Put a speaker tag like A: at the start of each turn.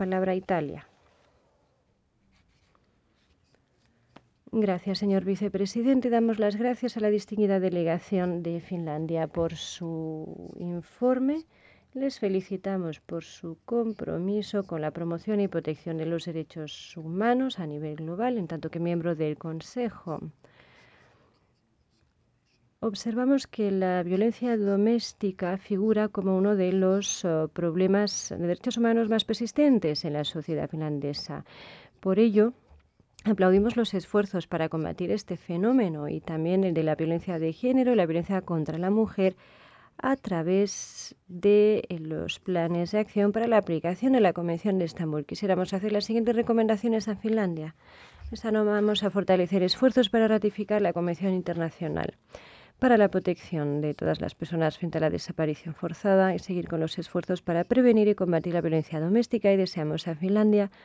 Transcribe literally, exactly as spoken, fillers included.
A: palabra a Italia. Gracias, señor vicepresidente. Damos las gracias a la distinguida delegación de Finlandia por su informe. Les felicitamos por su compromiso con la promoción y protección de los derechos humanos a nivel global, en tanto que miembro del Consejo. Observamos que la violencia doméstica figura como uno de los uh, problemas de derechos humanos más persistentes en la sociedad finlandesa. Por ello, aplaudimos los esfuerzos para combatir este fenómeno y también el de la violencia de género y la violencia contra la mujer a través de los planes de acción para la aplicación de la Convención de Estambul. Quisiéramos hacer las siguientes recomendaciones a Finlandia. Vamos a fortalecer esfuerzos para ratificar la Convención Internacional para la protección de todas las personas frente a la desaparición forzada y seguir con los esfuerzos para prevenir y combatir la violencia doméstica, y deseamos a Finlandia